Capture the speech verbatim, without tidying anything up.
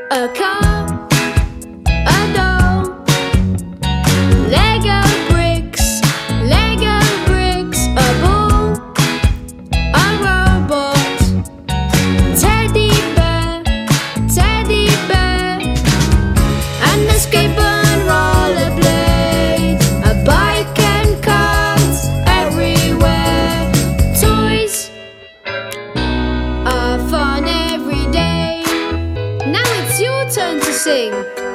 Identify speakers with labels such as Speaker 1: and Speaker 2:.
Speaker 1: A car, a doll, Lego bricks, Lego bricks, a ball, a robot, teddy bear, teddy bear, an escape and rollerblade, a bike and cars everywhere. Toys are fun every day. Now it's your turn to sing.